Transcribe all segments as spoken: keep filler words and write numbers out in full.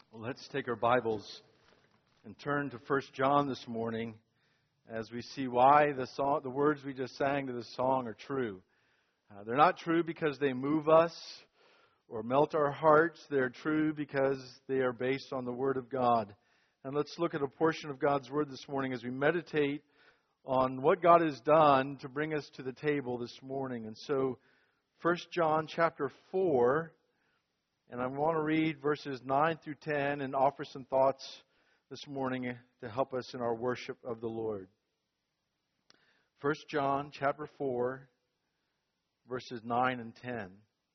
Well, let's take our Bibles and turn to First John this morning as we see why the song, the words we just sang to the song are true. Uh, they're not true because they move us or melt our hearts. They're true because they are based on the Word of God. And let's look at a portion of God's Word this morning as we meditate on what God has done to bring us to the table this morning. And so, First John chapter four, and I want to read verses nine through ten and offer some thoughts this morning to help us in our worship of the Lord. First John chapter four, verses nine and ten.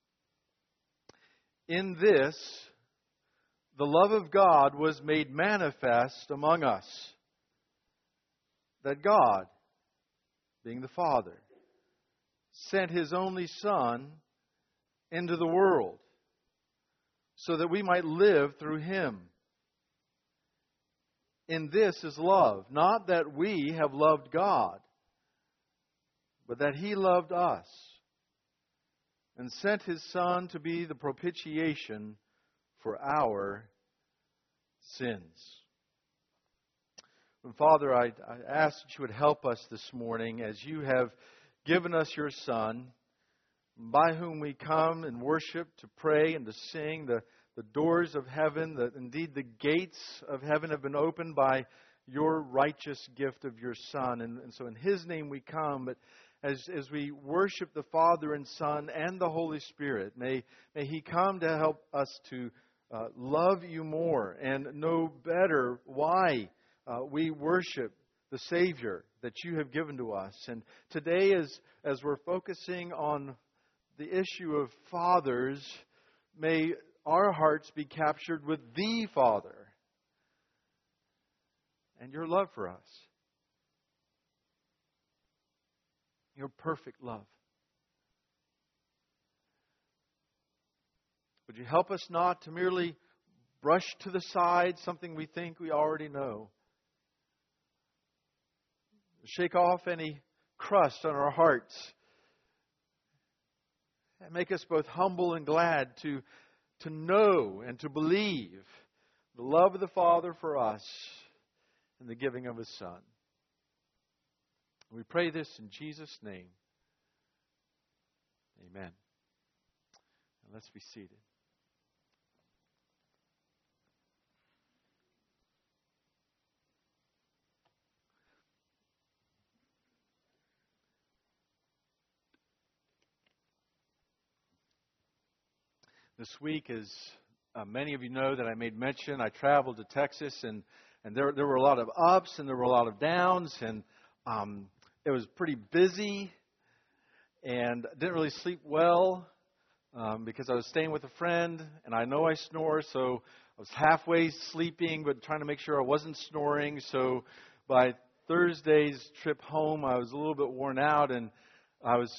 In this, the love of God was made manifest among us, that God, being the Father, sent His only Son into the world, so that we might live through Him. In this is love, not that we have loved God, but that He loved us and sent His Son to be the propitiation for our sins. And Father, I, I ask that You would help us this morning as You have given us Your Son, by whom we come and worship, to pray and to sing. The, the doors of heaven, the, indeed the gates of heaven have been opened by Your righteous gift of Your Son. And, and so in His name we come. But as, as we worship the Father and Son and the Holy Spirit, may, may He come to help us to uh, love You more and know better why uh, we worship the Savior that You have given to us. And today, as, as we're focusing on the issue of fathers, may our hearts be captured with the Father and Your love for us. Your perfect love. Would You help us not to merely brush to the side something we think we already know? Shake off any crust on our hearts and make us both humble and glad to, to know and to believe the love of the Father for us and the giving of His Son. We pray this in Jesus' name. Amen. And let's be seated. This week, as uh, many of you know that I made mention, I traveled to Texas, and, and there, there were a lot of ups and there were a lot of downs, and um, it was pretty busy, and I didn't really sleep well um, because I was staying with a friend, and I know I snore, so I was halfway sleeping but trying to make sure I wasn't snoring. So by Thursday's trip home, I was a little bit worn out, and I was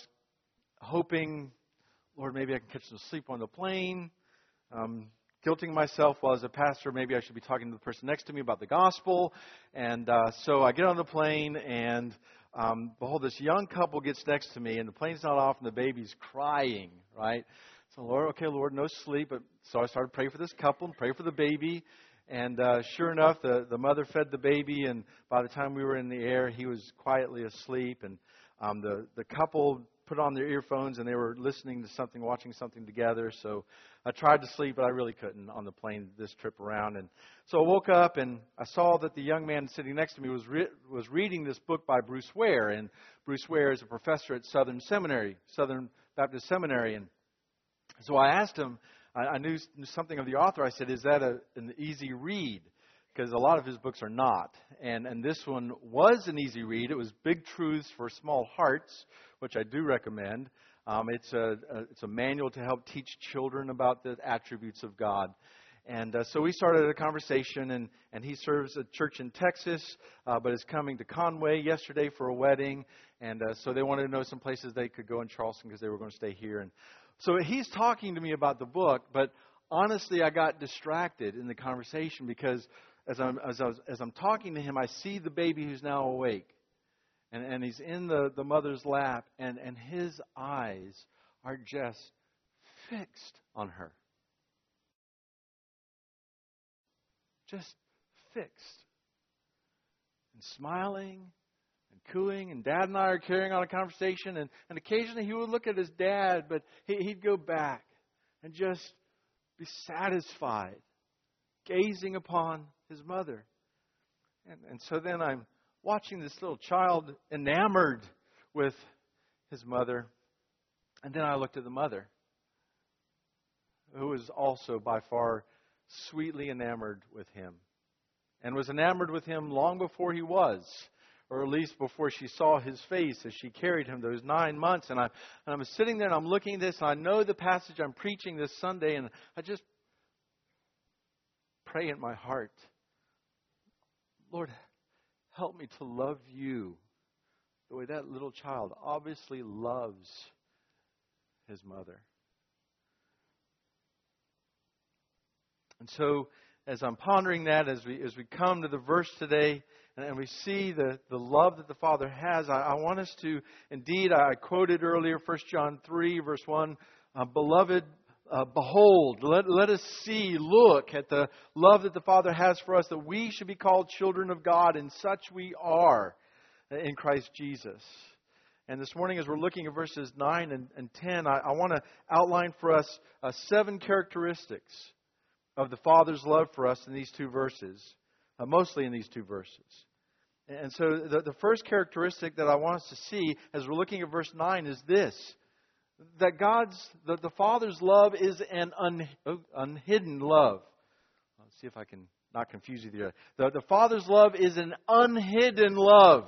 hoping, Lord, maybe I can catch some sleep on the plane. Um, guilting myself, well, as a pastor, maybe I should be talking to the person next to me about the gospel. And uh, so I get on the plane, and um, behold, this young couple gets next to me, and the plane's not off, and the baby's crying, right? So, Lord, okay, Lord, no sleep. But, so I started praying for this couple and pray for the baby. And uh, sure enough, the, the mother fed the baby, and by the time we were in the air, he was quietly asleep. And um, the, the couple put on their earphones, and they were listening to something, watching something together. So I tried to sleep, but I really couldn't on the plane this trip around. And so I woke up, and I saw that the young man sitting next to me was re- was reading this book by Bruce Ware. And Bruce Ware is a professor at Southern Seminary, Southern Baptist Seminary. And so I asked him, I, I knew, knew something of the author. I said, is that a, an easy read? Because a lot of his books are not. And, and this one was an easy read. It was Big Truths for Small Hearts, which I do recommend. Um, it's, a, a, it's a manual to help teach children about the attributes of God. And uh, so we started a conversation, and, and he serves a church in Texas, uh, but is coming to Conway yesterday for a wedding. And uh, so they wanted to know some places they could go in Charleston because they were going to stay here. And so he's talking to me about the book, but honestly, I got distracted in the conversation because as I'm, as, I was, as I'm talking to him, I see the baby who's now awake. And, and he's in the, the mother's lap, and, and his eyes are just fixed on her. just fixed and smiling and cooing. And Dad and I are carrying on a conversation. And, and occasionally he would look at his dad, but he, he'd go back and just be satisfied, gazing upon his mother. And, and so then I'm watching this little child enamored with his mother. And then I looked at the mother, who was also by far sweetly enamored with him, and was enamored with him long before he was, or at least before she saw his face as she carried him those nine months. And, I, and I'm sitting there and I'm looking at this, and I know the passage I'm preaching this Sunday, and I just pray in my heart, Lord, help me to love you the way that little child obviously loves his mother. And so, as I'm pondering that, as we as we come to the verse today, and, and we see the, the love that the Father has, I, I want us to, indeed, I quoted earlier, First John three, verse one, uh, Beloved, uh, behold, let, let us see, look at the love that the Father has for us, that we should be called children of God, and such we are in Christ Jesus. And this morning, as we're looking at verses nine and, and ten, I, I want to outline for us uh, seven characteristics of the Father's love for us in these two verses, uh, mostly in these two verses. And so the, the first characteristic that I want us to see as we're looking at verse nine is this, that God's, the, the Father's love is an un, unhidden love. Let's see if I can not confuse you there. The, the Father's love is an unhidden love.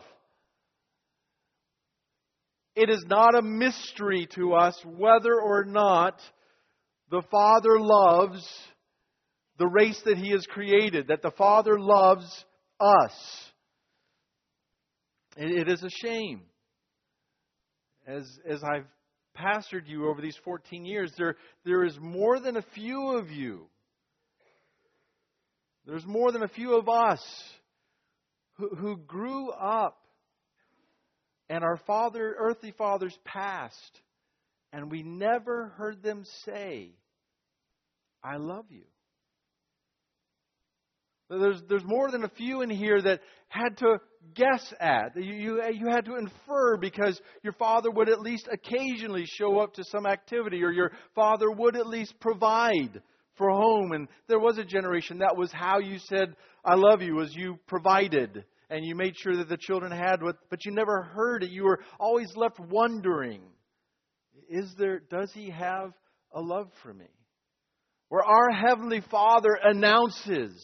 It is not a mystery to us whether or not the Father loves the race that He has created, that the Father loves us. It, it is a shame. As, as I've pastored you over these fourteen years, there, there is more than a few of you. There's more than a few of us who, who grew up and our father, earthly fathers passed, and we never heard them say, I love you. There's, there's more than a few in here that had to guess at. You, you, you had to infer because your father would at least occasionally show up to some activity, or your father would at least provide for home. And there was a generation that was how you said, I love you, was you provided. And you made sure that the children had what, but you never heard it. You were always left wondering, is there, does He have a love for me? Where our Heavenly Father announces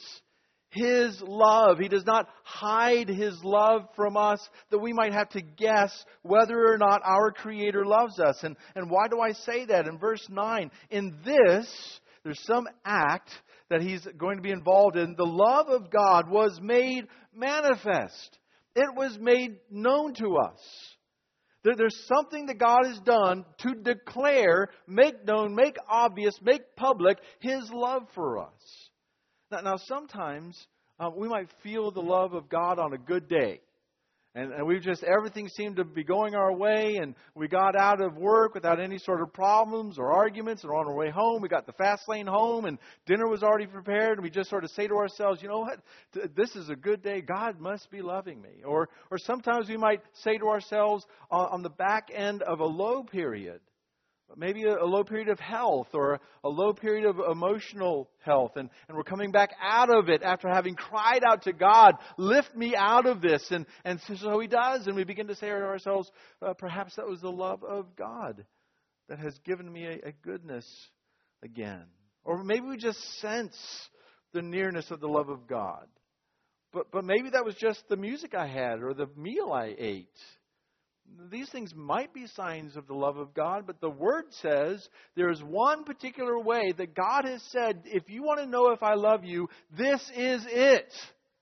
His love. He does not hide His love from us that we might have to guess whether or not our Creator loves us. And, and why do I say that? In verse nine, in this, there's some act that He's going to be involved in. The love of God was made manifest. It was made known to us. There, there's something that God has done to declare, make known, make obvious, make public His love for us. Now, now sometimes uh, we might feel the love of God on a good day. And, and we've just, everything seemed to be going our way, and we got out of work without any sort of problems or arguments, and on our way home, we got the fast lane home, and dinner was already prepared, and we just sort of say to ourselves, you know what, this is a good day, God must be loving me. Or, or sometimes we might say to ourselves on, on the back end of a low period, maybe a, a low period of health or a, a low period of emotional health. And, and we're coming back out of it after having cried out to God, lift me out of this. And, and so He does. And we begin to say to ourselves, uh, perhaps that was the love of God that has given me a, a goodness again. Or maybe we just sense the nearness of the love of God. But, but maybe that was just the music I had or the meal I ate. These things might be signs of the love of God, but the Word says there is one particular way that God has said, if you want to know if I love you, this is it.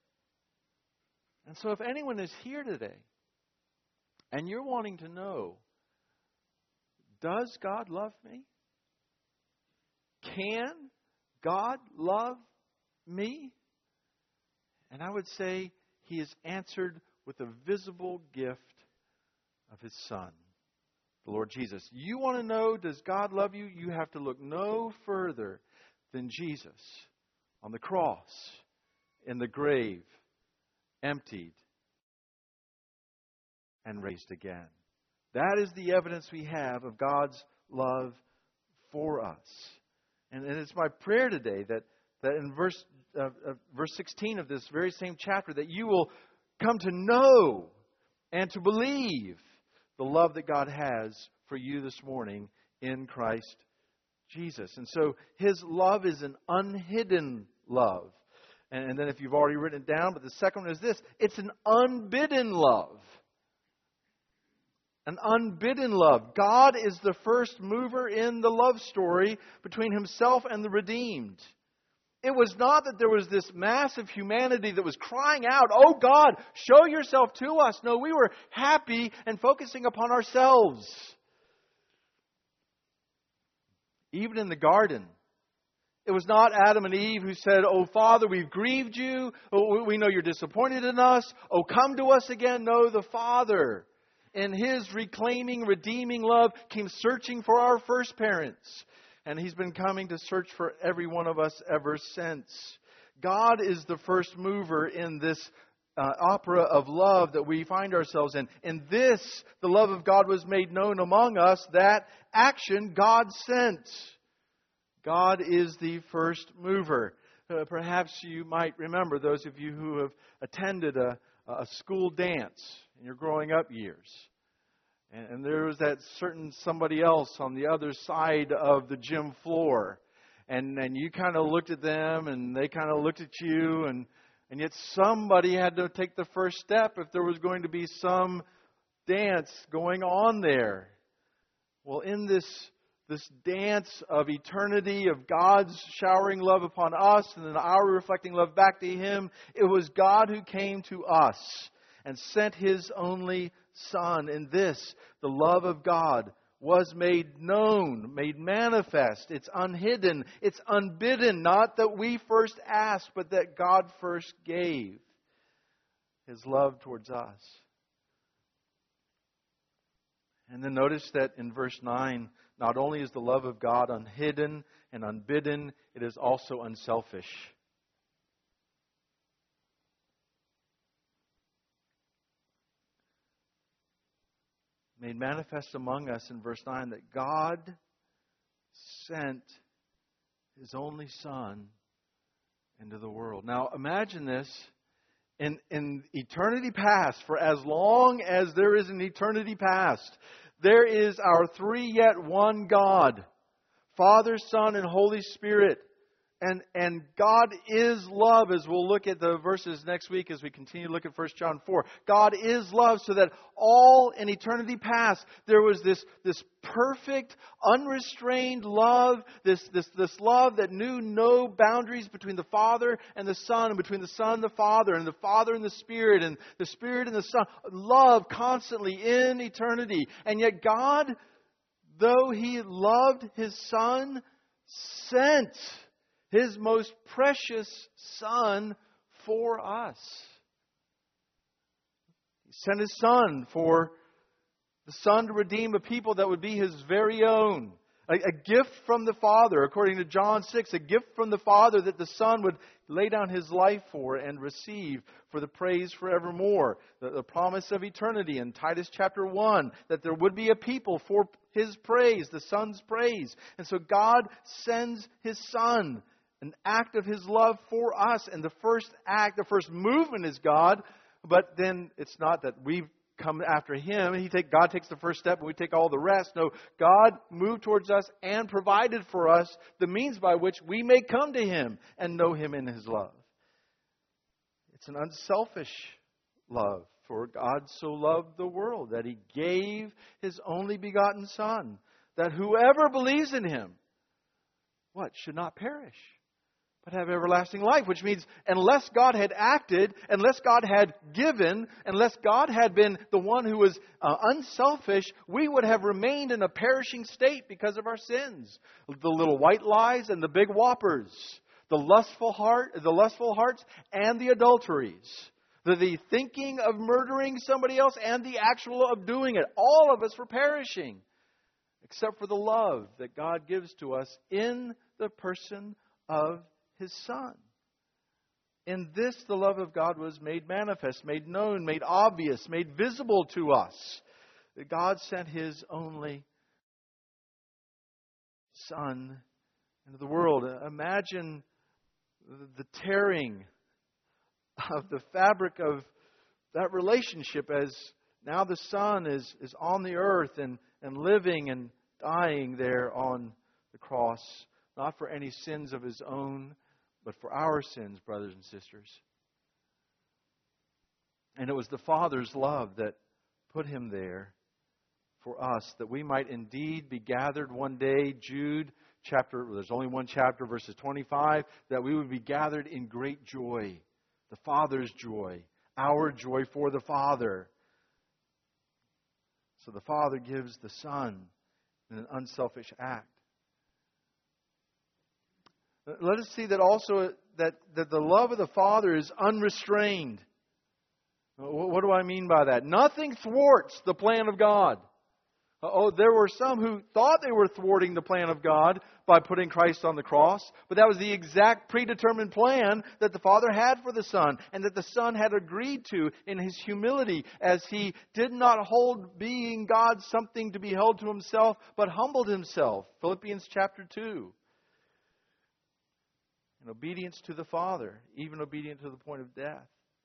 And so if anyone is here today and you're wanting to know, does God love me? Can God love me? And I would say He has answered with a visible gift of His Son, the Lord Jesus. You want to know, does God love you? You have to look no further than Jesus on the cross in the grave, emptied, and raised again. That is the evidence we have of God's love for us. And, and it's my prayer today that, that in verse, uh, uh, verse sixteen of this very same chapter, that you will come to know and to believe the love that God has for you this morning in Christ Jesus. And so His love is an unhidden love. And, and then if you've already written it down, but the second one is this: it's an unbidden love. An unbidden love. God is the first mover in the love story between Himself and the redeemed. It was not that there was this massive humanity that was crying out, "Oh God, show yourself to us." No, we were happy and focusing upon ourselves. Even in the garden, it was not Adam and Eve who said, "Oh Father, we've grieved you. Oh, we know you're disappointed in us. Oh, come to us again." No, the Father, in His reclaiming, redeeming love, came searching for our first parents. And He's been coming to search for every one of us ever since. God is the first mover in this uh, opera of love that we find ourselves in. In this, the love of God was made known among us. That action God sent. God is the first mover. Uh, perhaps you might remember, those of you who have attended a, a school dance in your growing up years. And, and there was that certain somebody else on the other side of the gym floor. And, and you kind of looked at them and they kind of looked at you. And, and yet somebody had to take the first step if there was going to be some dance going on there. Well, in this This dance of eternity, of God's showering love upon us and then our reflecting love back to Him, it was God who came to us and sent His only Son. In this, the love of God was made known, made manifest. It's unhidden. It's unbidden. Not that we first asked, but that God first gave His love towards us. And then notice that in verse nine, not only is the love of God unhidden and unbidden, it is also unselfish. Made manifest among us in verse nine that God sent His only Son into the world. Now imagine this. In, in eternity past, for as long as there is an eternity past, there is our three yet one God, Father, Son, and Holy Spirit. And, and God is love, as we'll look at the verses next week as we continue to look at First John four. God is love, so that all in eternity past, there was this, this perfect, unrestrained love, this, this, this love that knew no boundaries between the Father and the Son, and between the Son and the Father, and the Father and the Spirit, and the Spirit and the Son. Love constantly in eternity. And yet God, though He loved His Son, sent His most precious Son for us. He sent His Son for the Son to redeem a people that would be His very own. A, a gift from the Father, according to John six, a gift from the Father that the Son would lay down His life for and receive for the praise forevermore. The, the promise of eternity in Titus chapter one, that there would be a people for His praise, the Son's praise. And so God sends His Son, an act of His love for us. And the first act, the first movement is God. But then it's not that we come after Him. He take, God takes the first step and we take all the rest. No, God moved towards us and provided for us the means by which we may come to Him and know Him in His love. It's an unselfish love. For God so loved the world that He gave His only begotten Son, that whoever believes in Him, what? Should not perish, but have everlasting life. Which means unless God had acted, unless God had given, unless God had been the one who was uh, unselfish, we would have remained in a perishing state because of our sins. The little white lies and the big whoppers. The lustful heart, the lustful hearts and the adulteries. The, the thinking of murdering somebody else and the actual of doing it. All of us were perishing. Except for the love that God gives to us in the person of His Son. In this the love of God was made manifest, made known, made obvious, made visible to us. That God sent His only Son into the world. Imagine the tearing of the fabric of that relationship as now the Son is, is on the earth and, and living and dying there on the cross, not for any sins of His own, but for our sins, brothers and sisters. And it was the Father's love that put Him there for us, that we might indeed be gathered one day. Jude chapter, there's only one chapter, verses twenty-five, that we would be gathered in great joy. The Father's joy, our joy for the Father. So the Father gives the Son in an unselfish act. Let us see that also that, that the love of the Father is unrestrained. What do I mean by that? Nothing thwarts the plan of God. Oh, there were some who thought they were thwarting the plan of God by putting Christ on the cross, but that was the exact predetermined plan that the Father had for the Son, and that the Son had agreed to in His humility, as He did not hold being God something to be held to Himself, but humbled Himself. Philippians chapter two. In obedience to the Father, even obedient to the point of death.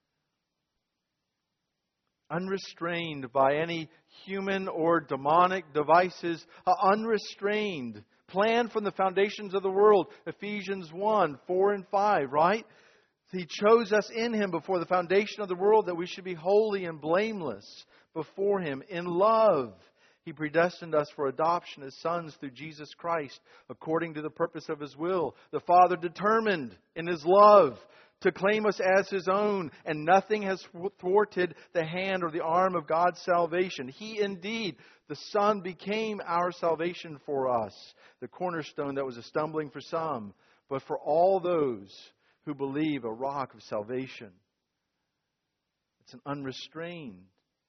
Unrestrained by any human or demonic devices, uh, unrestrained, planned from the foundations of the world. Ephesians one, four and five, right? He chose us in Him before the foundation of the world that we should be holy and blameless before Him. In love, He predestined us for adoption as sons through Jesus Christ, according to the purpose of His will. The Father determined in His love to claim us as His own, and nothing has thwarted the hand or the arm of God's salvation. He indeed, the Son, became our salvation for us, the cornerstone that was a stumbling for some, but for all those who believe, a rock of salvation. It's an unrestrained.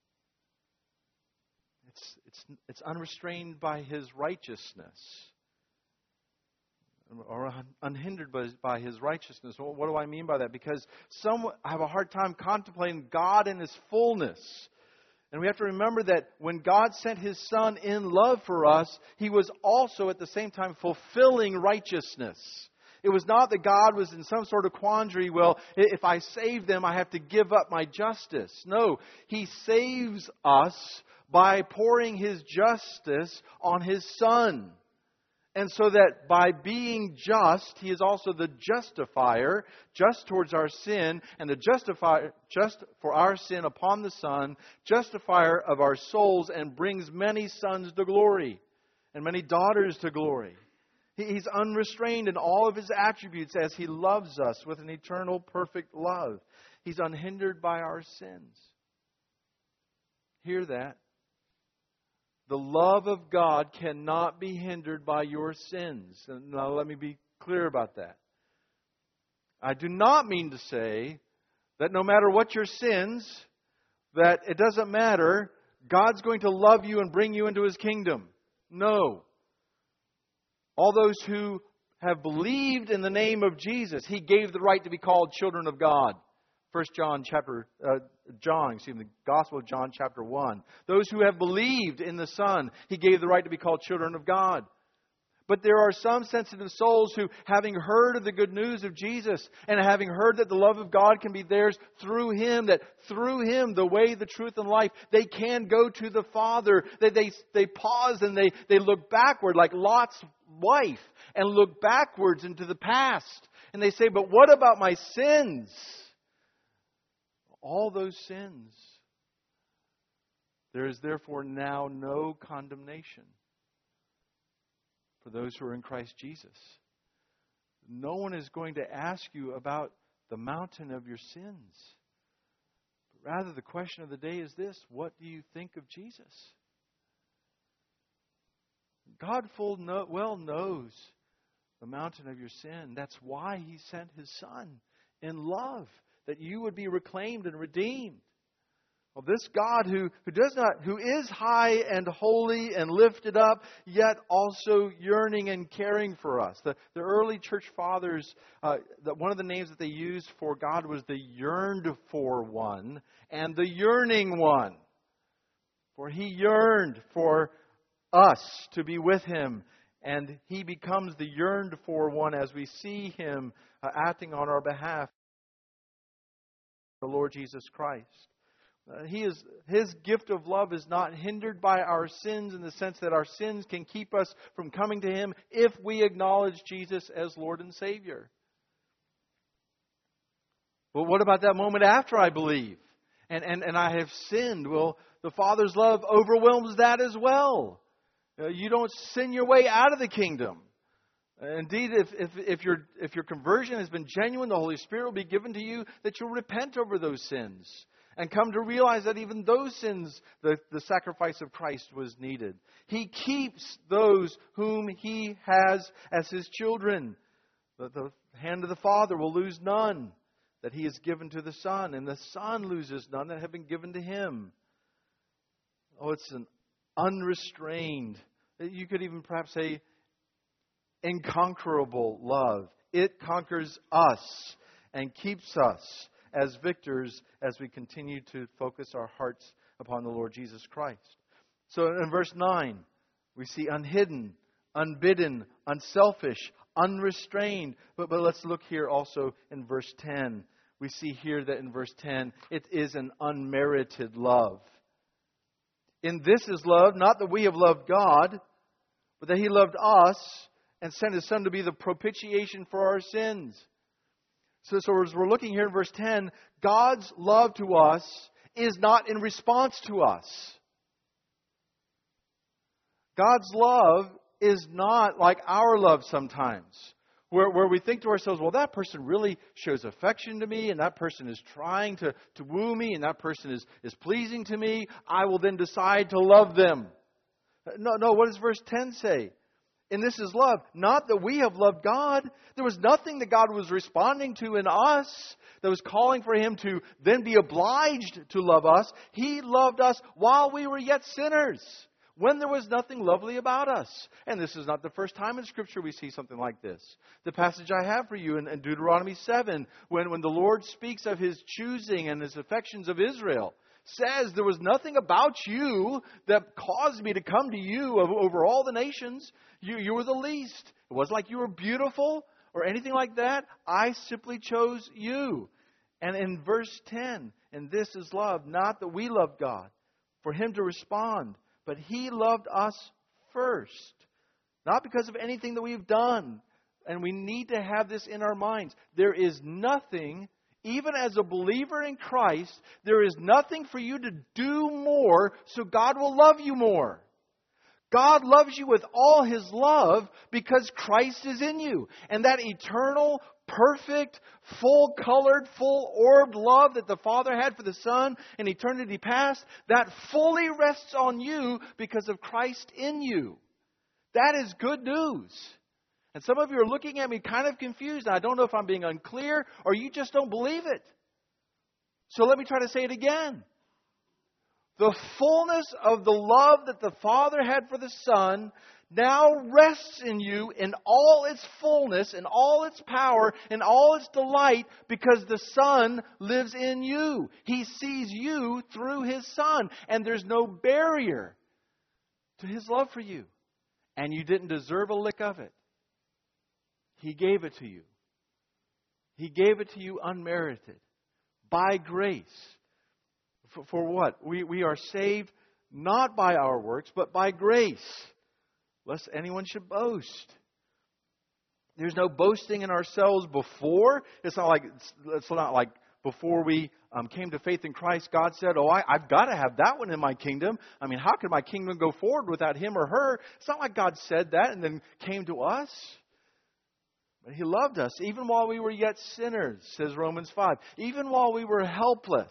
It's, it's, it's unrestrained by His righteousness, or unhindered by, by His righteousness. What do I mean by that? Because some have a hard time contemplating God in His fullness. And we have to remember that when God sent His Son in love for us, He was also at the same time fulfilling righteousness. It was not that God was in some sort of quandary, well, if I save them, I have to give up my justice. No, He saves us by pouring His justice on His Son. And so that by being just, He is also the justifier, just towards our sin, and the justifier, just for our sin upon the Son, justifier of our souls, and brings many sons to glory, and many daughters to glory. He's unrestrained in all of His attributes as He loves us with an eternal, perfect love. He's unhindered by our sins. Hear that. The love of God cannot be hindered by your sins. And now let me be clear about that. I do not mean to say that no matter what your sins, that it doesn't matter, God's going to love you and bring you into His kingdom. No. All those who have believed in the name of Jesus, He gave the right to be called children of God. First John chapter uh, John, excuse me, the Gospel of John chapter one. Those who have believed in the Son, He gave the right to be called children of God. But there are some sensitive souls who, having heard of the good news of Jesus, and having heard that the love of God can be theirs through Him, that through Him, the way, the truth, and life, they can go to the Father. They, they, they pause and they, they look backward like Lot's wife, and look backwards into the past. And they say, but what about my sins? All those sins. There is therefore now no condemnation for those who are in Christ Jesus. No one is going to ask you about the mountain of your sins. But rather, the question of the day is this: what do you think of Jesus? God full no, well knows the mountain of your sin. That's why He sent His Son in love, that you would be reclaimed and redeemed. Well, this God who, who does not, who is high and holy and lifted up, yet also yearning and caring for us. The, the early church fathers, uh, the, one of the names that they used for God was the yearned for one and the yearning one. For He yearned for us to be with Him, and He becomes the yearned for one as we see Him uh, acting on our behalf, the Lord Jesus Christ. Uh, he is, His gift of love is not hindered by our sins, in the sense that our sins can keep us from coming to Him if we acknowledge Jesus as Lord and Savior. But what about that moment after I believe and, and, and I have sinned? Well, the Father's love overwhelms that as well. Uh, you don't sin your way out of the kingdom. Indeed, if, if, if, your, if your conversion has been genuine, the Holy Spirit will be given to you that you'll repent over those sins and come to realize that even those sins, the, the sacrifice of Christ was needed. He keeps those whom He has as His children. The, the hand of the Father will lose none that He has given to the Son, and the Son loses none that have been given to Him. Oh, it's an unrestrained, you could even perhaps say inconquerable love. It conquers us and keeps us as victors as we continue to focus our hearts upon the Lord Jesus Christ. So in verse nine, we see unhidden, unbidden, unselfish, unrestrained. But, but let's look here also in verse ten. We see here that in verse ten, it is an unmerited love. In this is love, not that we have loved God, but that He loved us and sent His Son to be the propitiation for our sins. So, so as we're looking here in verse ten, God's love to us is not in response to us. God's love is not like our love sometimes, where, where we think to ourselves, well, that person really shows affection to me, and that person is trying to, to woo me, and that person is, is pleasing to me. I will then decide to love them. No, no, what does verse ten say? And this is love, not that we have loved God. There was nothing that God was responding to in us that was calling for Him to then be obliged to love us. He loved us while we were yet sinners, when there was nothing lovely about us. And this is not the first time in Scripture we see something like this. The passage I have for you in, in Deuteronomy seven, when, when the Lord speaks of His choosing and His affections of Israel, says there was nothing about you that caused me to come to you over all the nations. You, you were the least. It wasn't like you were beautiful or anything like that. I simply chose you. And in verse ten, and this is love, not that we loved God, for Him to respond, but He loved us first. Not because of anything that we've done. And we need to have this in our minds. There is nothing, even as a believer in Christ, there is nothing for you to do more so God will love you more. God loves you with all His love because Christ is in you. And that eternal, perfect, full-colored, full-orbed love that the Father had for the Son in eternity past, that fully rests on you because of Christ in you. That is good news. And some of you are looking at me kind of confused. I don't know if I'm being unclear or you just don't believe it. So let me try to say it again. The fullness of the love that the Father had for the Son now rests in you in all its fullness, in all its power, in all its delight, because the Son lives in you. He sees you through His Son, and there's no barrier to His love for you. And you didn't deserve a lick of it. He gave it to you. He gave it to you unmerited, by grace. For, for what? We, we are saved not by our works, but by grace, lest anyone should boast. There's no boasting in ourselves before. It's not like it's, it's not like before we um, came to faith in Christ, God said, oh, I, I've got to have that one in my kingdom. I mean, how could my kingdom go forward without him or her? It's not like God said that and then came to us. But He loved us even while we were yet sinners, says Romans five. Even while we were helpless.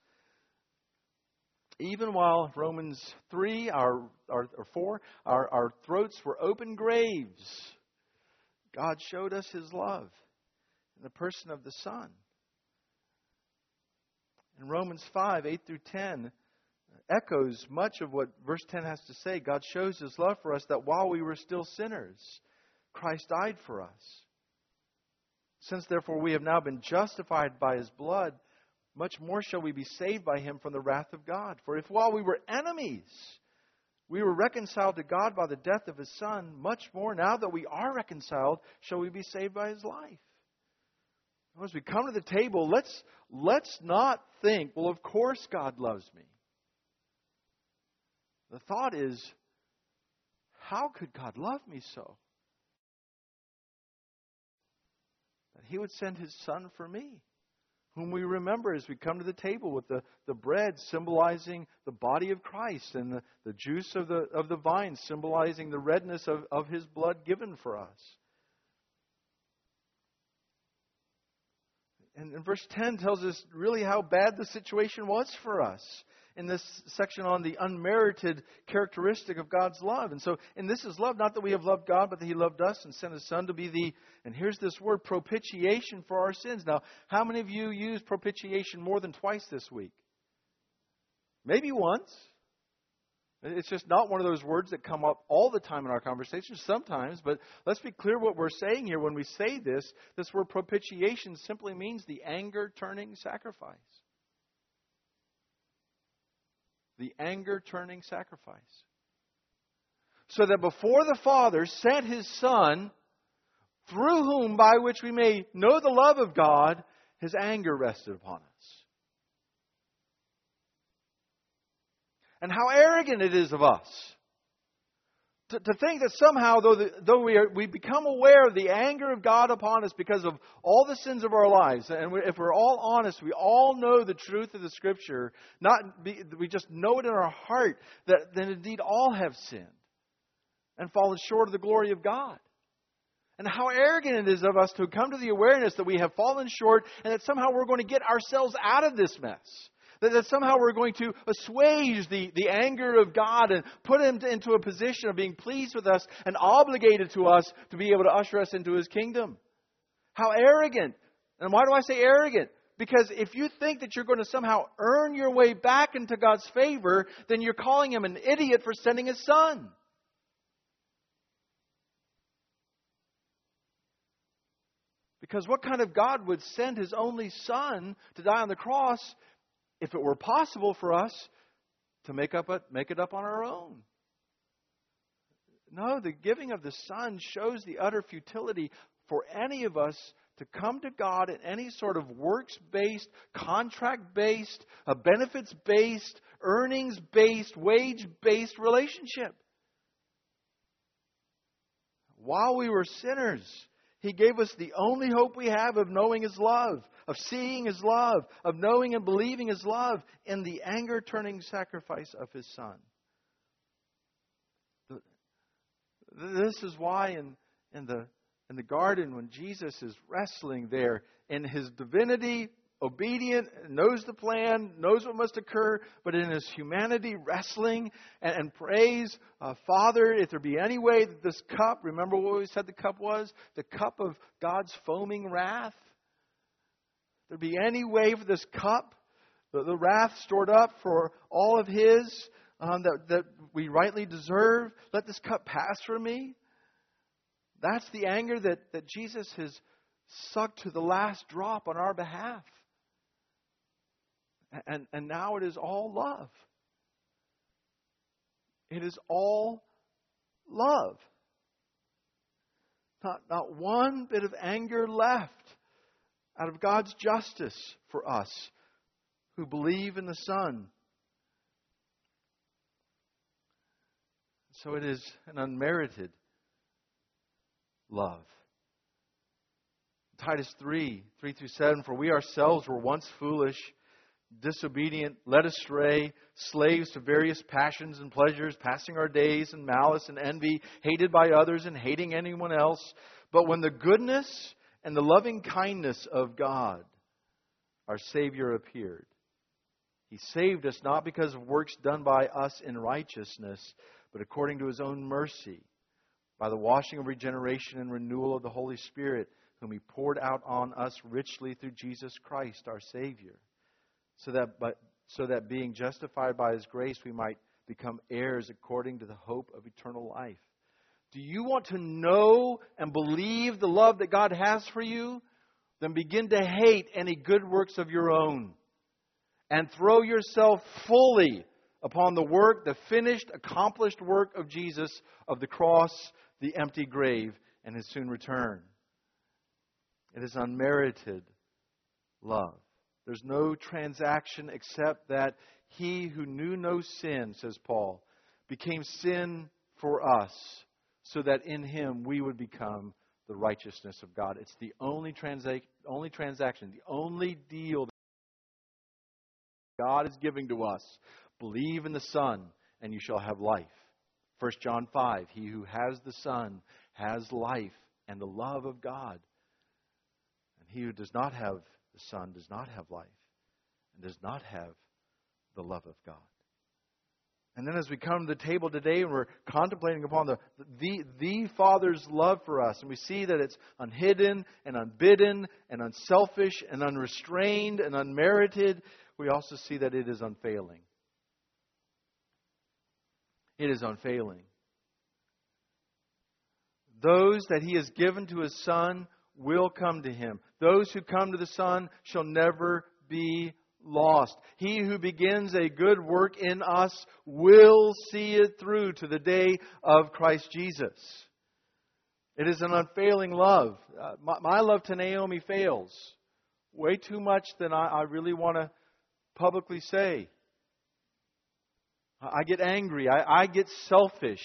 Even while Romans three, our, our, or four, our, our throats were open graves. God showed us His love in the person of the Son. And Romans five, eight through ten echoes much of what verse ten has to say. God shows His love for us that while we were still sinners, Christ died for us. Since therefore we have now been justified by His blood, much more shall we be saved by Him from the wrath of God. For if while we were enemies, we were reconciled to God by the death of His Son, much more now that we are reconciled, shall we be saved by His life. As we come to the table, let's, let's not think, well, of course God loves me. The thought is, how could God love me so? That He would send His Son for me, whom we remember as we come to the table with the, the bread symbolizing the body of Christ and the, the juice of the, of the vine symbolizing the redness of, of His blood given for us. And, and verse ten tells us really how bad the situation was for us in this section on the unmerited characteristic of God's love. And so, and this is love, not that we have loved God, but that He loved us and sent His Son to be the, and here's this word, propitiation for our sins. Now, how many of you use propitiation more than twice this week? Maybe once. It's just not one of those words that come up all the time in our conversations, sometimes, but let's be clear what we're saying here when we say this. This word propitiation simply means the anger-turning sacrifice. The anger-turning sacrifice. So that before the Father sent His Son, through whom, by which we may know the love of God, His anger rested upon us. And how arrogant it is of us to, to think that somehow, though, the, though we, are, we become aware of the anger of God upon us because of all the sins of our lives, and we, if we're all honest, we all know the truth of the Scripture, not be, we just know it in our heart, that, that indeed all have sinned and fallen short of the glory of God. And how arrogant it is of us to come to the awareness that we have fallen short and that somehow we're going to get ourselves out of this mess. That, that somehow we're going to assuage the, the anger of God and put Him to, into a position of being pleased with us and obligated to us to be able to usher us into His kingdom. How arrogant. And why do I say arrogant? Because if you think that you're going to somehow earn your way back into God's favor, then you're calling Him an idiot for sending His Son. Because what kind of God would send His only Son to die on the cross if it were possible for us to make up a, make it up on our own? No, the giving of the Son shows the utter futility for any of us to come to God in any sort of works-based, contract-based, a benefits-based, earnings-based, wage-based relationship. While we were sinners, He gave us the only hope we have of knowing His love, of seeing His love, of knowing and believing His love in the anger-turning sacrifice of His Son. This is why in, in, the, in the garden, when Jesus is wrestling there in His divinity, obedient, knows the plan, knows what must occur, but in His humanity, wrestling and, and prays, uh, Father, if there be any way that this cup, remember what we said the cup was? The cup of God's foaming wrath. There be any way for this cup, the, the wrath stored up for all of His, um, that, that we rightly deserve, let this cup pass from me. That's the anger that, that Jesus has sucked to the last drop on our behalf. And, and now it is all love. It is all love. Not, not one bit of anger left out of God's justice for us who believe in the Son. So it is an unmerited love. Titus three, three through seven, for we ourselves were once foolish, disobedient, led astray, slaves to various passions and pleasures, passing our days in malice and envy, hated by others and hating anyone else. But when the goodness and the loving kindness of God, our Savior, appeared, He saved us not because of works done by us in righteousness, but according to His own mercy, by the washing of regeneration and renewal of the Holy Spirit, whom He poured out on us richly through Jesus Christ, our Savior, so that, but, so that being justified by His grace, we might become heirs according to the hope of eternal life. Do you want to know and believe the love that God has for you? Then begin to hate any good works of your own and throw yourself fully upon the work, the finished, accomplished work of Jesus, of the cross, the empty grave, and His soon return. It is unmerited love. There's no transaction except that He who knew no sin, says Paul, became sin for us, so that in Him we would become the righteousness of God. It's the only, transa- only transaction, the only deal that God is giving to us. Believe in the Son, and you shall have life. First John five, he who has the Son has life and the love of God. And he who does not have the Son does not have life and does not have the love of God. And then as we come to the table today and we're contemplating upon the, the, the Father's love for us, and we see that it's unhidden and unbidden and unselfish and unrestrained and unmerited, we also see that it is unfailing. It is unfailing. Those that He has given to His Son will come to Him. Those who come to the Son shall never be lost. He who begins a good work in us will see it through to the day of Christ Jesus. It is an unfailing love. Uh, my, my love to Naomi fails way too much than I, I really want to publicly say. I get angry. I, I get selfish.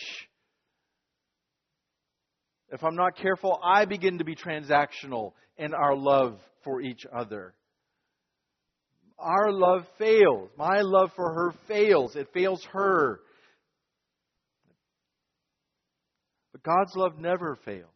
If I'm not careful, I begin to be transactional in our love for each other. Our love fails. My love for her fails. It fails her. But God's love never fails.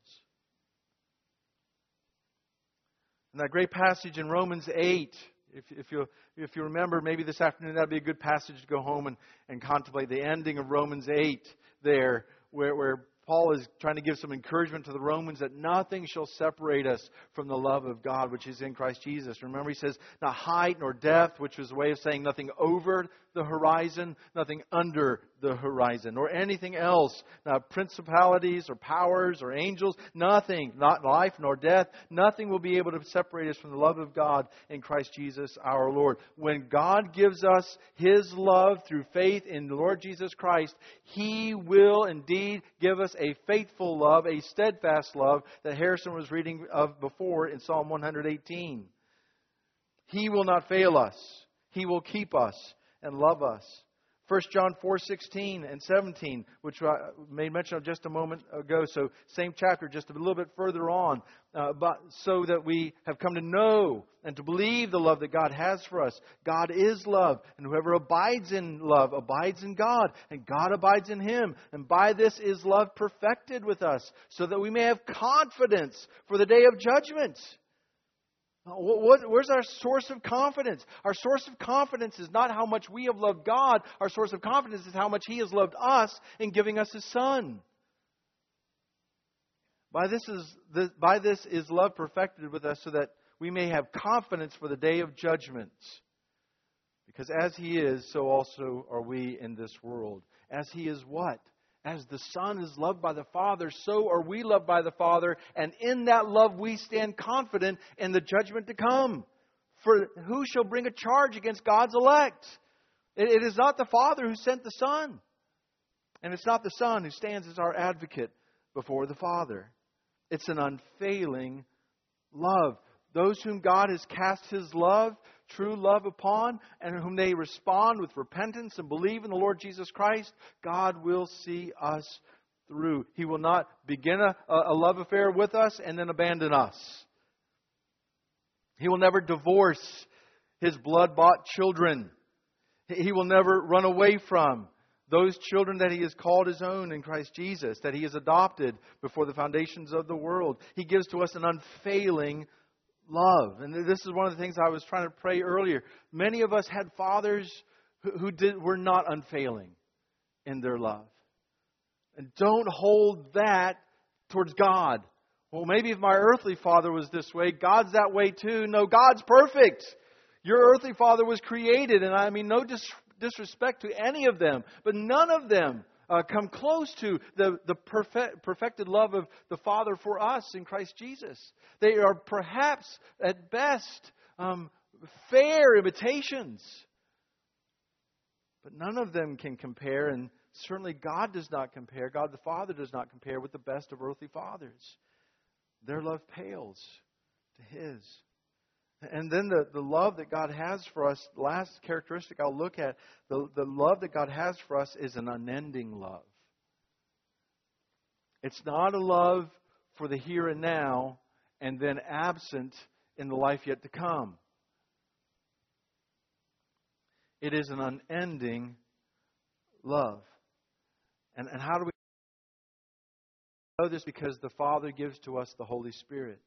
In that great passage in Romans eight, if, if, you, if you remember, maybe this afternoon that would be a good passage to go home and, and contemplate the ending of Romans eight there, where, where Paul is trying to give some encouragement to the Romans that nothing shall separate us from the love of God which is in Christ Jesus. Remember, he says, not height nor depth, which was a way of saying nothing over the horizon, nothing under the horizon, or anything else, not principalities or powers or angels, nothing, not life nor death, nothing will be able to separate us from the love of God in Christ Jesus our Lord. When God gives us His love through faith in the Lord Jesus Christ, He will indeed give us a faithful love, a steadfast love that Harrison was reading of before in Psalm one eighteen. He will not fail us. He will keep us and love us. First John four sixteen and seventeen, which I made mention of just a moment ago. So same chapter, just a little bit further on. Uh, but so that we have come to know and to believe the love that God has for us. God is love, and whoever abides in love abides in God, and God abides in him. And by this is love perfected with us, so that we may have confidence for the day of judgment. What, where's our source of confidence? Our source of confidence is not how much we have loved God. Our source of confidence is how much He has loved us in giving us His Son. By this is the, by this is love perfected with us, so that we may have confidence for the day of judgment. Because as He is, so also are we in this world. As He is what? As the Son is loved by the Father, so are we loved by the Father. And in that love we stand confident in the judgment to come. For who shall bring a charge against God's elect? It, it is not the Father who sent the Son. And it's not the Son who stands as our advocate before the Father. It's an unfailing love. Those whom God has cast His love, true love upon, and whom they respond with repentance and believe in the Lord Jesus Christ, God will see us through. He will not begin a, a love affair with us and then abandon us. He will never divorce His blood-bought children. He will never run away from those children that He has called His own in Christ Jesus, that He has adopted before the foundations of the world. He gives to us an unfailing love. And this is one of the things I was trying to pray earlier. Many of us had fathers who, who did, were not unfailing in their love. And don't hold that towards God. Well, maybe if my earthly father was this way, God's that way too. No, God's perfect. Your earthly father was created, and I mean no dis- disrespect to any of them, but none of them uh, come close to the, the perfect, perfected love of the Father for us in Christ Jesus. They are perhaps, at best, um, fair imitations. But none of them can compare, and certainly God does not compare. God the Father does not compare with the best of earthly fathers. Their love pales to His. And then the, the love that God has for us, the last characteristic I'll look at, the, the love that God has for us is an unending love. It's not a love for the here and now and then absent in the life yet to come. It is an unending love. And, and how do we know this? Because the Father gives to us the Holy Spirit.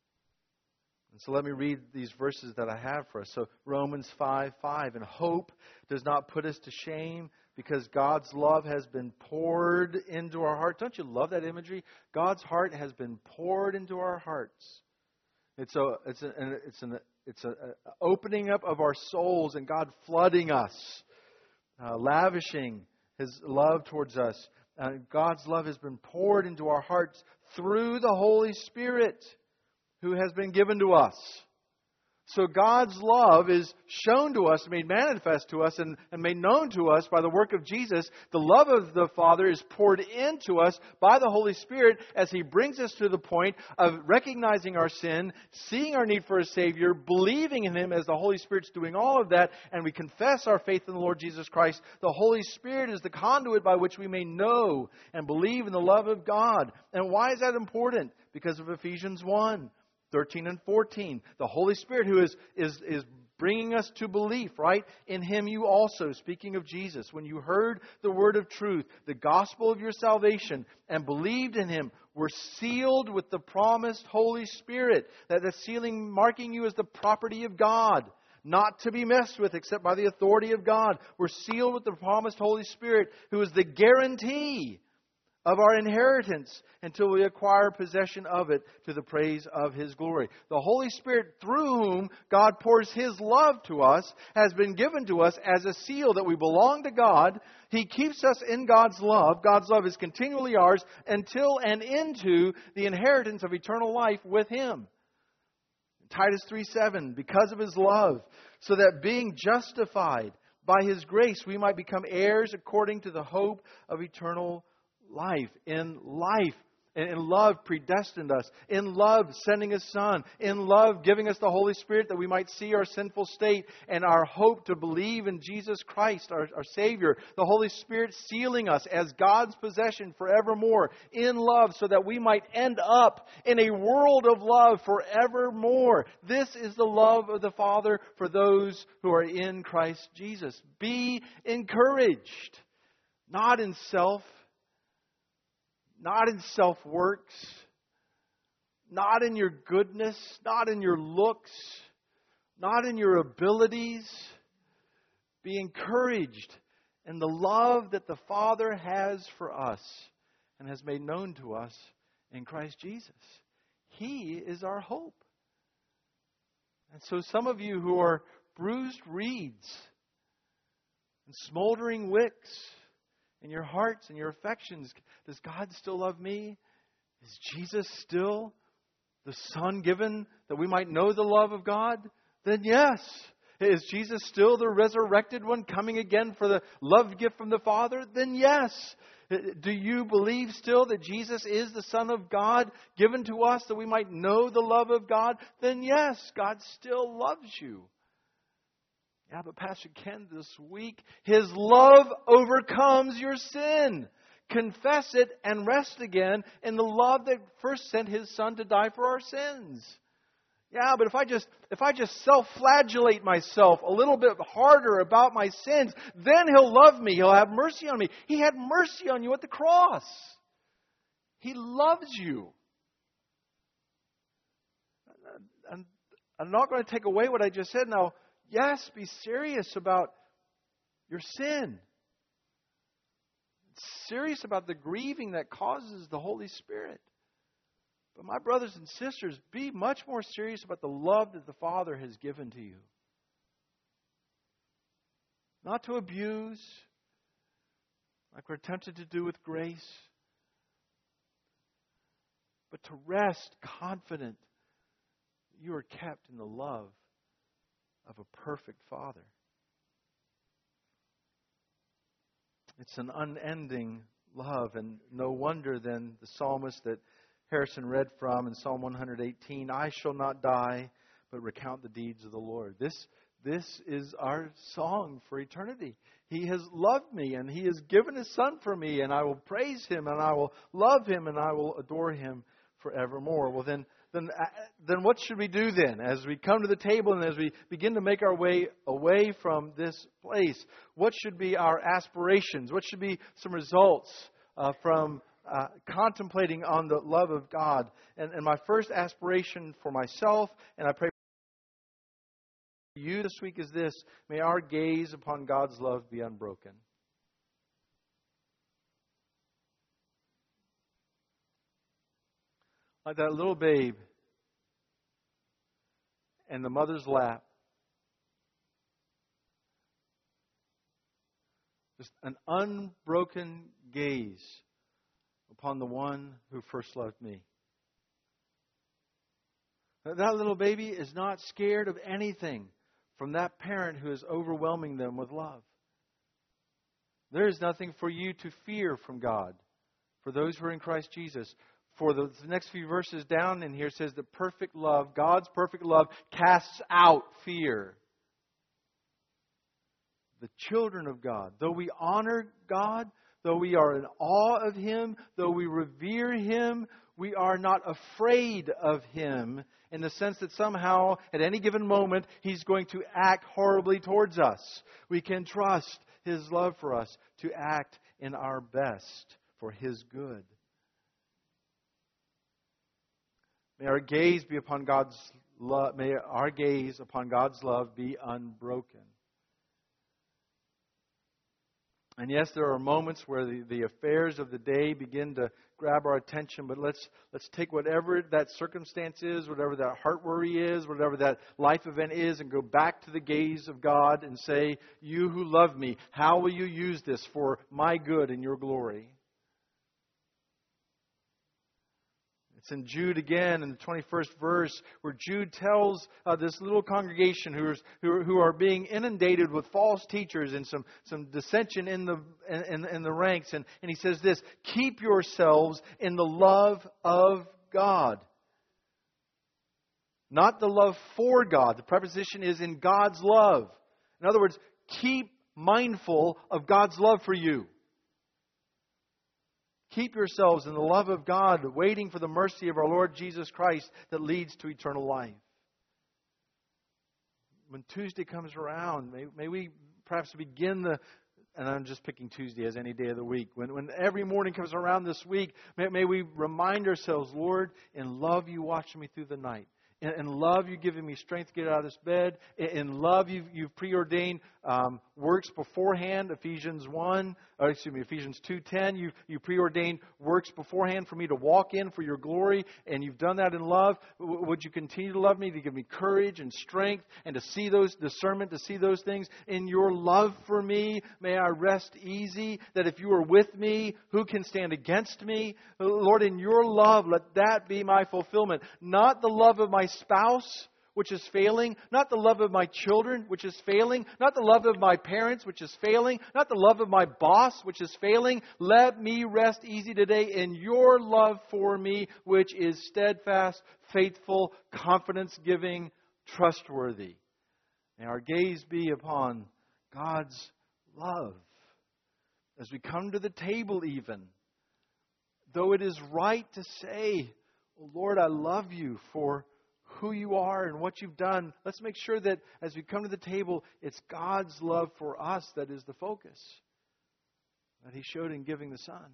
And so let me read these verses that I have for us. So Romans five five. And hope does not put us to shame, because God's love has been poured into our heart. Don't you love that imagery? God's heart has been poured into our hearts. It's a it's a it's an it's a, a opening up of our souls, and God flooding us, uh, lavishing His love towards us. Uh, God's love has been poured into our hearts through the Holy Spirit, who has been given to us. So God's love is shown to us, made manifest to us, and, and made known to us by the work of Jesus. The love of the Father is poured into us by the Holy Spirit as He brings us to the point of recognizing our sin, seeing our need for a Savior, believing in Him as the Holy Spirit's doing all of that, and we confess our faith in the Lord Jesus Christ. The Holy Spirit is the conduit by which we may know and believe in the love of God. And why is that important? Because of Ephesians one. thirteen and fourteen. The Holy Spirit who is, is, is bringing us to belief, right? In Him you also, speaking of Jesus, when you heard the word of truth, the gospel of your salvation, and believed in Him, were sealed with the promised Holy Spirit. That the sealing marking you as the property of God, not to be messed with except by the authority of God. We're sealed with the promised Holy Spirit, who is the guarantee of our inheritance until we acquire possession of it to the praise of His glory. The Holy Spirit, through whom God pours His love to us, has been given to us as a seal that we belong to God. He keeps us in God's love. God's love is continually ours until and into the inheritance of eternal life with Him. Titus three seven, because of His love, so that being justified by His grace, we might become heirs according to the hope of eternal life. Life, in life, and in love predestined us, in love sending His Son, in love giving us the Holy Spirit that we might see our sinful state and our hope to believe in Jesus Christ, our, our Savior. The Holy Spirit sealing us as God's possession forevermore in love, so that we might end up in a world of love forevermore. This is the love of the Father for those who are in Christ Jesus. Be encouraged, not in self, not in self-works, not in your goodness, not in your looks, not in your abilities. Be encouraged in the love that the Father has for us and has made known to us in Christ Jesus. He is our hope. And so some of you who are bruised reeds and smoldering wicks in your hearts and your affections, does God still love me? Is Jesus still the Son given that we might know the love of God? Then yes. Is Jesus still the resurrected one coming again for the love gift from the Father? Then yes. Do you believe still that Jesus is the Son of God given to us that we might know the love of God? Then yes, God still loves you. Yeah, but Pastor Ken, this week, His love overcomes your sin. Confess it and rest again in the love that first sent His Son to die for our sins. Yeah, but if I just if I just self-flagellate myself a little bit harder about my sins, then He'll love me. He'll have mercy on me. He had mercy on you at the cross. He loves you. I'm, I'm not going to take away what I just said now. Yes, be serious about your sin. Serious about the grieving that causes the Holy Spirit. But my brothers and sisters, be much more serious about the love that the Father has given to you. Not to abuse, like we're tempted to do with grace, but to rest confident you are kept in the love of a perfect Father. It's an unending love, and no wonder then the psalmist that Harrison read from in Psalm one eighteen, I shall not die, but recount the deeds of the Lord. This, this is our song for eternity. He has loved me, and He has given His Son for me, and I will praise Him, and I will love Him, and I will adore Him forevermore. Well, then, then, then what should we do then as we come to the table and as we begin to make our way away from this place? What should be our aspirations? What should be some results uh, from uh, contemplating on the love of God? And, and my first aspiration for myself, and I pray for you this week, is this: may our gaze upon God's love be unbroken. Like that little babe in the mother's lap. Just an unbroken gaze upon the one who first loved me. That little baby is not scared of anything from that parent who is overwhelming them with love. There is nothing for you to fear from God for those who are in Christ Jesus. For the next few verses down in here says that perfect love, God's perfect love, casts out fear. The children of God, though we honor God, though we are in awe of Him, though we revere Him, we are not afraid of Him in the sense that somehow at any given moment He's going to act horribly towards us. We can trust His love for us to act in our best for His good. May our gaze be upon God's love. May our gaze upon God's love be unbroken. And yes, there are moments where the, the affairs of the day begin to grab our attention, but let's let's take whatever that circumstance is, whatever that heart worry is, whatever that life event is, and go back to the gaze of God and say, you who love me, how will you use this for my good and your glory? It's in Jude again in the twenty-first verse where Jude tells uh, this little congregation who, is, who, who are being inundated with false teachers and some, some dissension in the, in, in the ranks. And, and he says this, keep yourselves in the love of God. Not the love for God. The preposition is in God's love. In other words, keep mindful of God's love for you. Keep yourselves in the love of God, waiting for the mercy of our Lord Jesus Christ that leads to eternal life. When Tuesday comes around, may, may we perhaps begin the, and I'm just picking Tuesday as any day of the week. When, when every morning comes around this week, may, may we remind ourselves, Lord, in love you watched me through the night. In, in love you've given me strength to get out of this bed. In, in love you've, you've preordained um, works beforehand, Ephesians one, or excuse me, Ephesians two ten. You you preordained works beforehand for me to walk in for your glory, and you've done that in love. W- would you continue to love me, to give me courage and strength, and to see those discernment, to see those things in your love for me? May I rest easy that if you are with me, who can stand against me? Lord, in your love, let that be my fulfillment. Not the love of my spouse, which is failing, not the love of my children, which is failing, not the love of my parents, which is failing, not the love of my boss, which is failing. Let me rest easy today in your love for me, which is steadfast, faithful, confidence-giving, trustworthy. May our gaze be upon God's love. As we come to the table even, though it is right to say, oh, Lord, I love you for who you are and what you've done, let's make sure that as we come to the table, it's God's love for us that is the focus that He showed in giving the Son.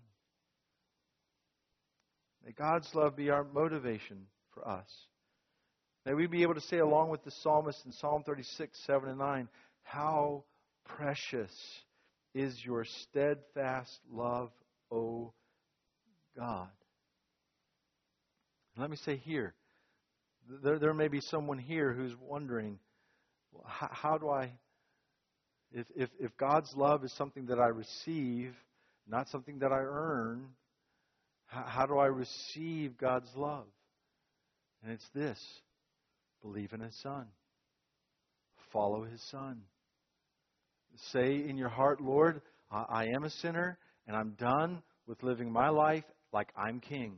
May God's love be our motivation for us. May we be able to say along with the psalmist in Psalm thirty-six, seven and nine, how precious is your steadfast love, O God. Let me say here, There, there may be someone here who's wondering, well, how, how do I If, if, if God's love is something that I receive, not something that I earn, how, how do I receive God's love? And it's this: believe in His Son. Follow His Son. Say in your heart, Lord, I, I am a sinner, and I'm done with living my life like I'm king.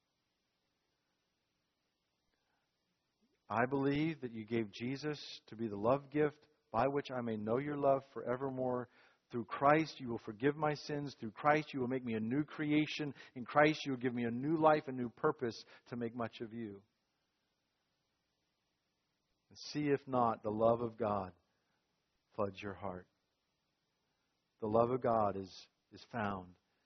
I believe that you gave Jesus to be the love gift by which I may know your love forevermore. Through Christ, you will forgive my sins. Through Christ, you will make me a new creation. In Christ, you will give me a new life, a new purpose to make much of you. And see if not, the love of God floods your heart. The love of God is, is found,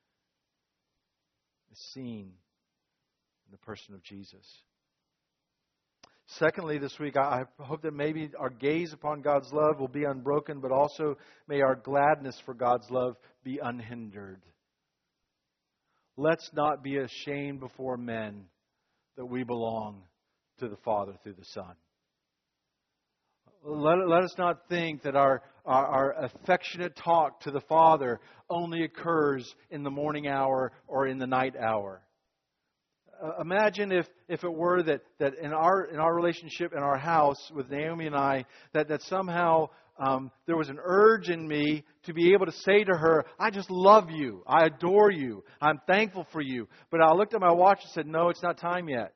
is seen in the person of Jesus. Secondly, this week, I hope that maybe our gaze upon God's love will be unbroken, but also may our gladness for God's love be unhindered. Let's not be ashamed before men that we belong to the Father through the Son. Let, let us not think that our, our, our affectionate talk to the Father only occurs in the morning hour or in the night hour. Uh, imagine if, if it were that, that in our in our relationship in our house with Naomi and I, that, that somehow um, there was an urge in me to be able to say to her, I just love you. I adore you. I'm thankful for you. But I looked at my watch and said, no, it's not time yet.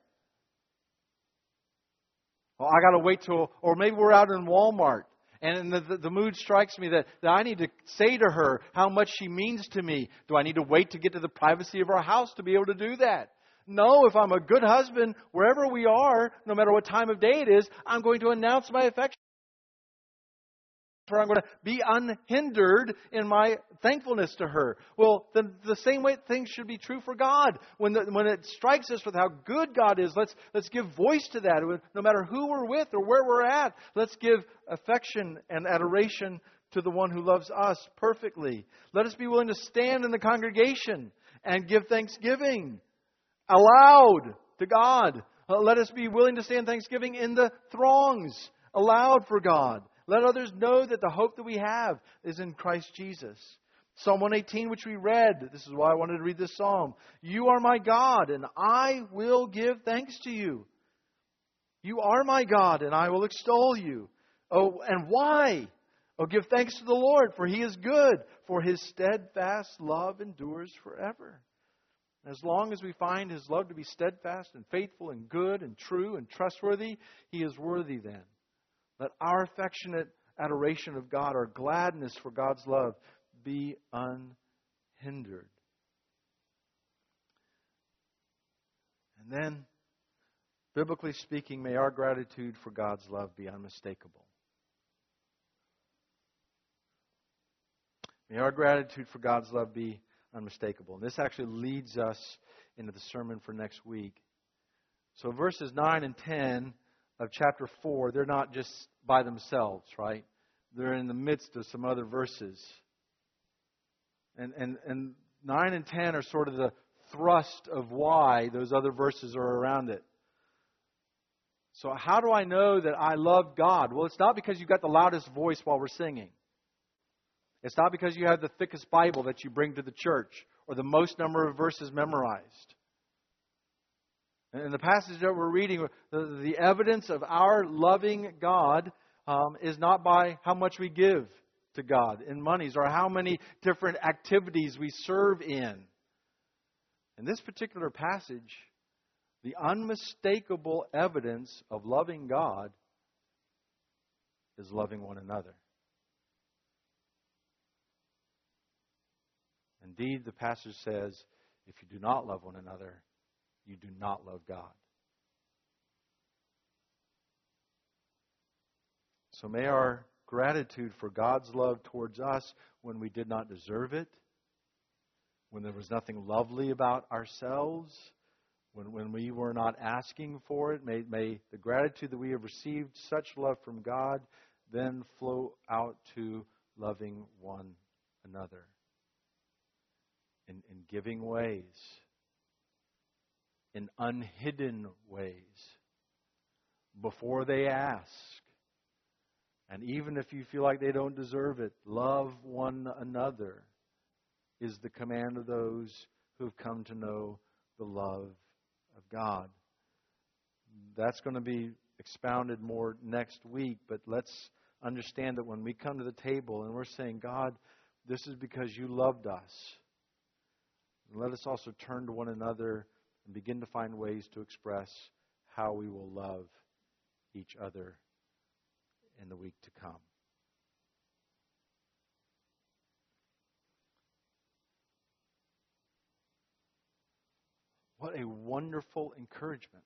Well, I got to wait till, or maybe we're out in Walmart. And the, the, the mood strikes me that, that I need to say to her how much she means to me. Do I need to wait to get to the privacy of our house to be able to do that? No, if I'm a good husband, wherever we are, no matter what time of day it is, I'm going to announce my affection. I'm going to be unhindered in my thankfulness to her. Well, the, the same way things should be true for God. When the, when it strikes us with how good God is, let's let's give voice to that. No matter who we're with or where we're at, let's give affection and adoration to the one who loves us perfectly. Let us be willing to stand in the congregation and give thanksgiving aloud to God. Uh, let us be willing to stand thanksgiving in the throngs aloud for God. Let others know that the hope that we have is in Christ Jesus. Psalm one eighteen, which we read, this is why I wanted to read this psalm. You are my God, and I will give thanks to you. You are my God, and I will extol you. Oh, and why? Oh, give thanks to the Lord, for He is good, for His steadfast love endures forever. As long as we find His love to be steadfast and faithful and good and true and trustworthy, He is worthy then. Let our affectionate adoration of God, our gladness for God's love, be unhindered. And then, biblically speaking, may our gratitude for God's love be unmistakable. May our gratitude for God's love be unmistakable. And this actually leads us into the sermon for next week. So verses nine and ten of chapter four, they're not just by themselves, right? They're in the midst of some other verses. And and and nine and ten are sort of the thrust of why those other verses are around it. So how do I know that I love God? Well, it's not because you've got the loudest voice while we're singing. It's not because you have the thickest Bible that you bring to the church or the most number of verses memorized. In the passage that we're reading, the, the evidence of our loving God um, is not by how much we give to God in monies or how many different activities we serve in. In this particular passage, the unmistakable evidence of loving God is loving one another. Indeed, the passage says, if you do not love one another, you do not love God. So may our gratitude for God's love towards us when we did not deserve it, when there was nothing lovely about ourselves, when, when we were not asking for it, may, may the gratitude that we have received such love from God then flow out to loving one another in, in giving ways, in unhidden ways, before they ask, And even if you feel like they don't deserve it, love one another is the command of those who have come to know the love of God. That's going to be expounded more next week, but let's understand that when we come to the table and we're saying, God, this is because you loved us, let us also turn to one another and begin to find ways to express how we will love each other in the week to come. What a wonderful encouragement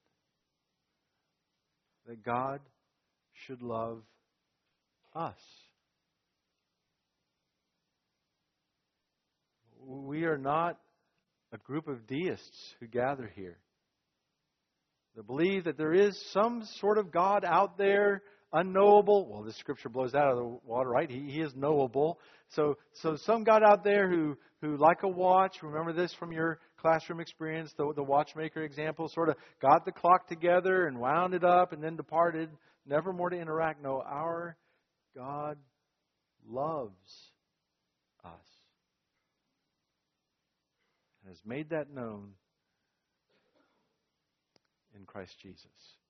that God should love us. We are not a group of deists who gather here that believe that there is some sort of God out there, unknowable. Well, this scripture blows that out of the water, right? He, he is knowable. So, so some God out there who, who, like a watch, remember this from your classroom experience, the, the watchmaker example, sort of got the clock together and wound it up and then departed, never more to interact. No, our God loves us and has made that known in Christ Jesus.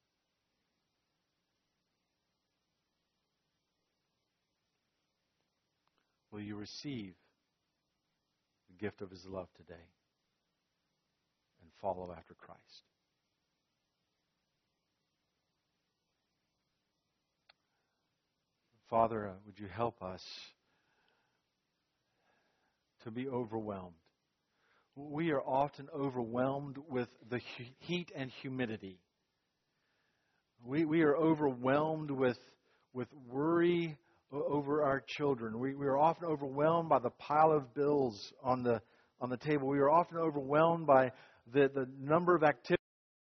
Will you receive the gift of His love today and follow after Christ? Father, uh, would you help us to be overwhelmed? We are often overwhelmed with the heat and humidity. We we are overwhelmed with with worry over our children. We we are often overwhelmed by the pile of bills on the on the table. We are often overwhelmed by the, the number of activities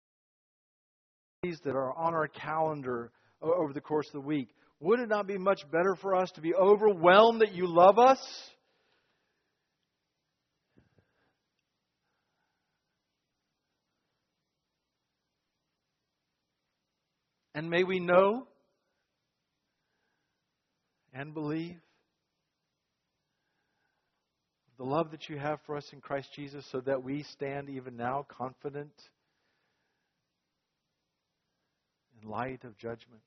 that are on our calendar over the course of the week. Would it not be much better for us to be overwhelmed that you love us? And may we know and believe the love that you have for us in Christ Jesus, so that we stand even now confident in light of judgment.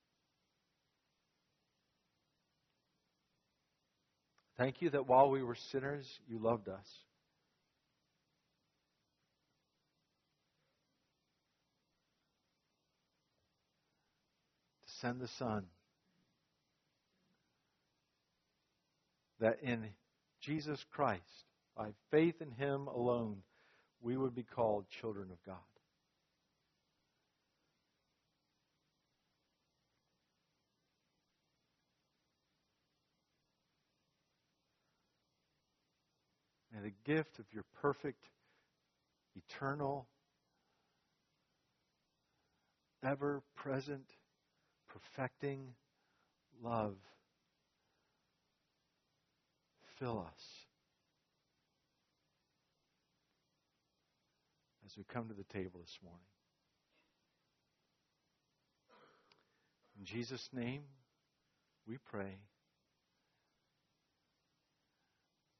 Thank you that while we were sinners, you loved us. To send the Son, that in Jesus Christ, by faith in Him alone, we would be called children of God. May the gift of your perfect, eternal, ever-present, perfecting love fill us as we come to the table this morning. In Jesus' name, we pray.